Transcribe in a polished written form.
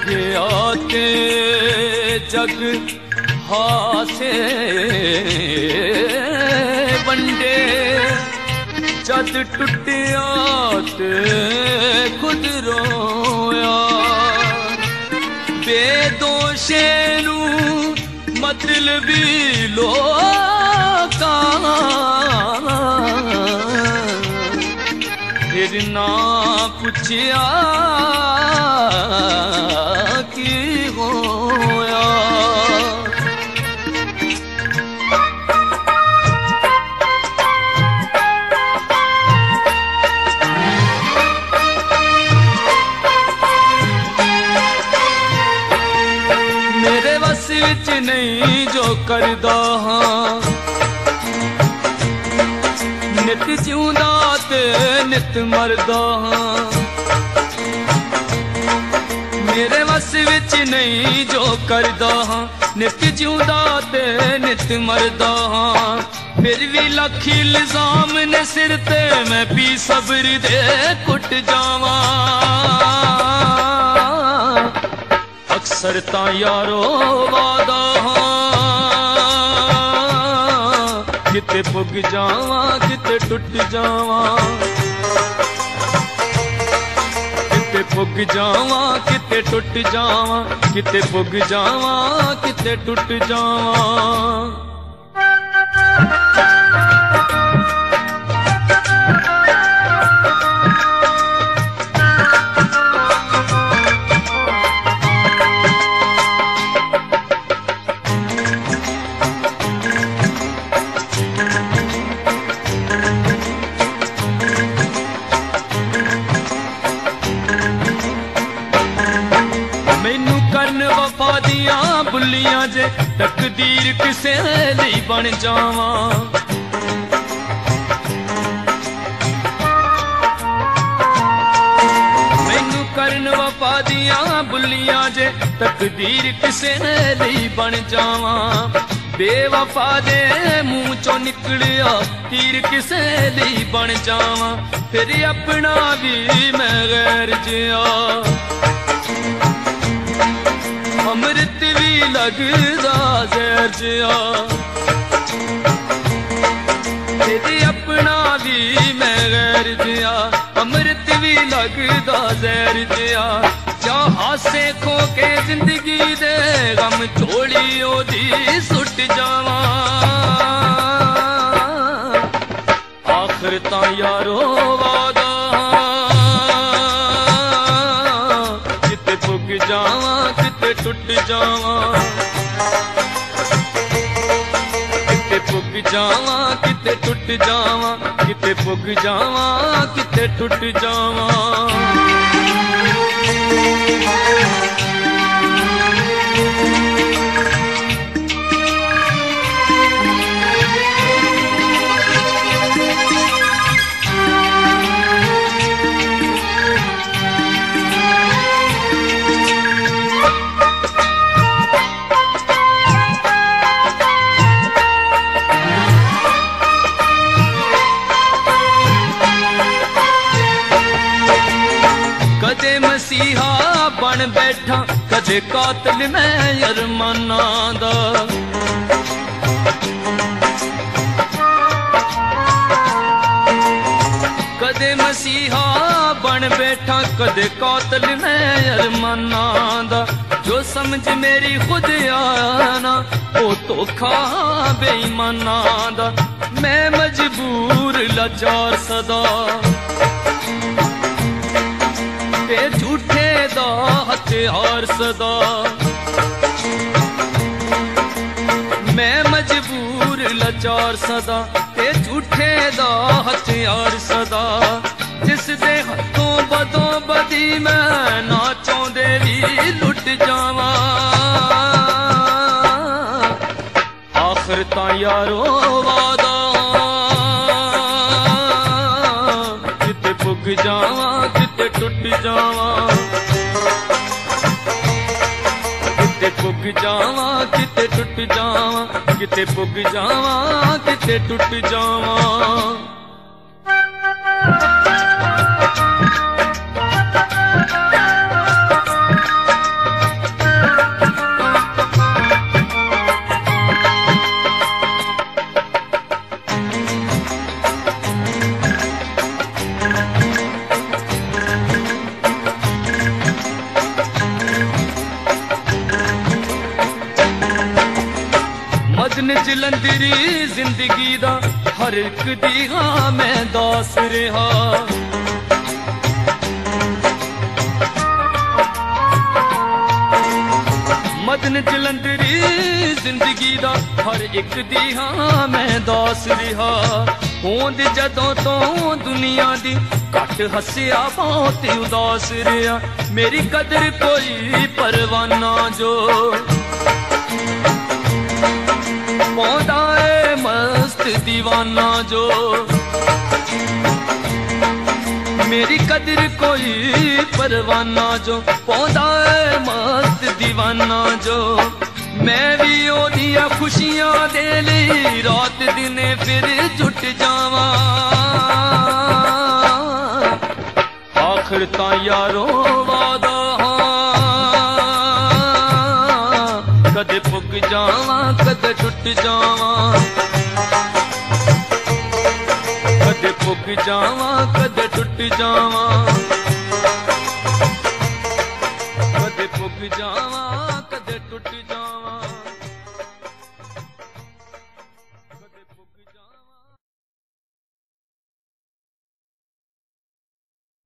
गया ते जग हासे वंडे जद टुटिया ते खुद रोया बेदोशे नू मतलबी लोका फिर ना पुछया की होया मेरे बस विच नहीं जो करदा हाँ नित जिउंदा ते नित मरदा हाँ मेरे बस विच नहीं जो करदा हाँ नित जिउंदा ते नित मरदा हाँ फिर भी लख इल्जाम ने सिर ते मैं भी सब्र दे कुट जावा अक्सर ता यारो वादा किते पुग जावा किते टुट जावा किते पुग जावा किते टुट जावा किते पुग जावा किते टुट जावा बुलियां जे तकदीर किसे ली बन जावा मैनू करन वफा दियां बुलियां जे तकदीर किसे ली बन जावा बेवफा दे मुंह चो निकलिया तीर किसे ली बन जावा फिर अपना भी मैं गैर जिया अमृत भी लगदा जहर जिया तेरे अपना भी मैं गैर जिया अमृत भी लगदा जहर जिया जा हासे खो के जिंदगी दे गम छोड़ी ओदी सुट जावा आखिर ता यारो वादा किते पुग जावा टुट जावा किते पुग जावा किते टुट जावा किते पुग जावा किते टुट जावा मसीहा बन बैठा कदे कातल मैं अरमाना दा कदे मसीहा बन बैठा कदे कातल मैं अरमाना दा जो समझ मेरी खुद आना ओ धोखा बेईमाना दा मैं मजबूर लाचार सदा ते झूठे दा हथियार सदा मैं मजबूर लाचार सदा ते झूठे दा हथियार सदा जिस दे हथों बदों बदी मैं ना चाहते भी लुट जावा आखिर ता यारो वादा किते पुग जावा किते टुट जावा किते पुग जावा किते टुट जावा किते पुग जावा किते टुट जावा जलंधरी जिंदगी दा हर एक दी हाँ मैं दास रहा। मदन जलंधरी जिंदगी दा हर एक दी हाँ मैं दास रहा। होंद जदों तो दुनिया दी घट हसिया बहुत उदास रहा। मेरी कदर कोई परवाना जो पौधा है मस्त दीवाना जो। मेरी कदर कोई परवाना जो पौधा है मस्त दीवाना जो। मैं भी ओदिया खुशियां दे ली रात दिने फिर जुट जावा। आखिर ता यारो वादा कदे पुग जावा कदे टुट जावा। कदे पुग जावा कदे टुट जावा। कदे पुग जावा कदे टुट जावा।